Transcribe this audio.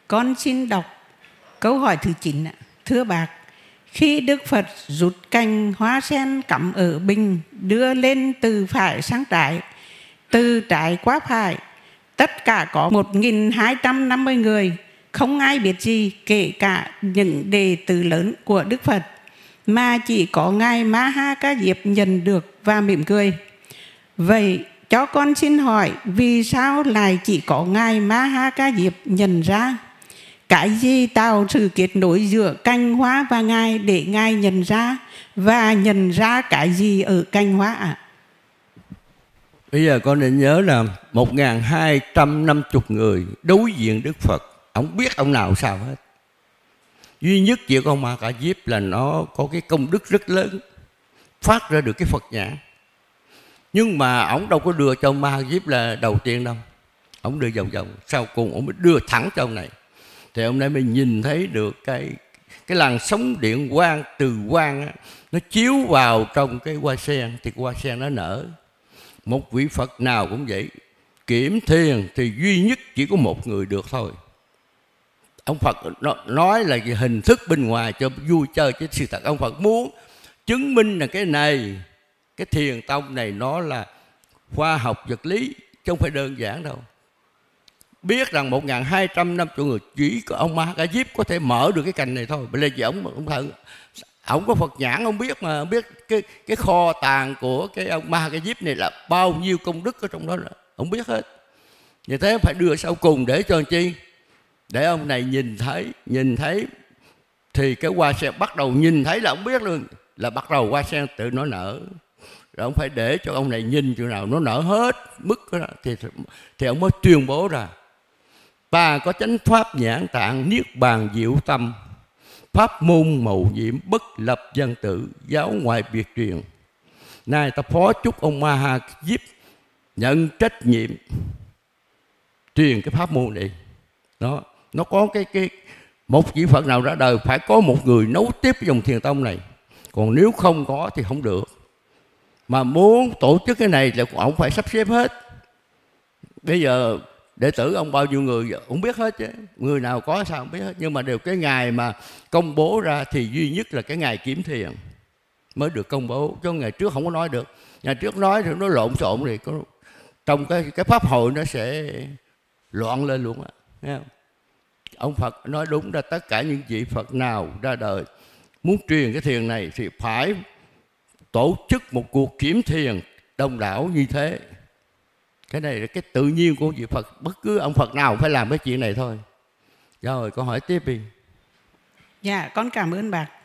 Con xin đọc câu hỏi thứ 9 ạ. Thưa bác, khi Đức Phật rút cành hoa sen cắm ở bình đưa lên từ phải sang trái, từ trái qua phải, tất cả có 1.250 người, không ai biết gì kể cả những đệ tử lớn của Đức Phật, mà chỉ có Ngài Ma Ha Ca Diếp nhận được và mỉm cười. Vậy cho con xin hỏi, vì sao lại chỉ có Ngài Ma Ha Ca Diếp nhận ra? Cái gì tạo sự kết nối giữa cành hoa và Ngài để Ngài nhận ra, và nhận ra cái gì ở cành hoa ạ? Bây giờ con nên nhớ là 1.250 người đối diện Đức Phật, ông biết ông nào sao hết. Duy nhất chỉ con Ma Ca Diếp là nó có cái công đức rất lớn, phát ra được cái Phật nhãn. Nhưng mà ông đâu có đưa cho Ma Ca Diếp là đầu tiên đâu. Ông đưa vòng vòng, sau cùng ông mới đưa thẳng cho ông này. Thì hôm nay mình nhìn thấy được cái làn sóng điện quang từ quang á, nó chiếu vào trong cái hoa sen, thì hoa sen nó nở. Một vị Phật nào cũng vậy, kiểm thiền thì duy nhất chỉ có một người được thôi. Ông Phật nói là cái hình thức bên ngoài cho vui chơi, chứ sự thật ông Phật muốn chứng minh là cái này, cái thiền tông này nó là khoa học vật lý, chứ không phải đơn giản đâu. Biết rằng 1.250 người chỉ có ông Ma Ca Diếp có thể mở được cái cành này thôi. Bởi vì ông có Phật nhãn, ông biết mà, biết cái kho tàng của cái ông Ma Ca Diếp này là bao nhiêu công đức ở trong đó, ông biết hết. Vì thế phải đưa sau cùng để cho chi? Để ông này nhìn thấy thì cái hoa sen bắt đầu nhìn thấy là ông biết luôn, là bắt đầu hoa sen tự nó nở. Rồi ông phải để cho ông này nhìn chỗ nào nó nở hết mức đó, thì ông mới tuyên bố ra: ta có chánh pháp nhãn tạng, niết bàn diệu tâm, pháp môn mầu nhiệm, bất lập văn tự, giáo ngoại biệt truyền. Nay ta phó chúc ông Ma Ha Diếp nhận trách nhiệm truyền cái pháp môn này. Đó, nó có cái một vị Phật nào ra đời phải có một người nối tiếp dòng thiền tông này, còn nếu không có thì không được. Mà muốn tổ chức cái này là ông phải sắp xếp hết. Bây giờ đệ tử ông bao nhiêu người ông biết hết chứ, người nào có sao không biết hết. Nhưng mà đều cái ngày mà công bố ra thì duy nhất là cái ngày kiểm thiền mới được công bố, chứ ngày trước không có nói được. Ngày trước nói thì nó lộn xộn, thì trong cái pháp hội nó sẽ loạn lên luôn á. Thấy không? Ông Phật nói đúng là tất cả những vị Phật nào ra đời muốn truyền cái thiền này thì phải tổ chức một cuộc kiểm thiền đông đảo như thế. Cái này là cái tự nhiên của vị Phật, bất cứ ông Phật nào phải làm cái chuyện này thôi. Rồi câu hỏi tiếp đi. Dạ, con cảm ơn bác.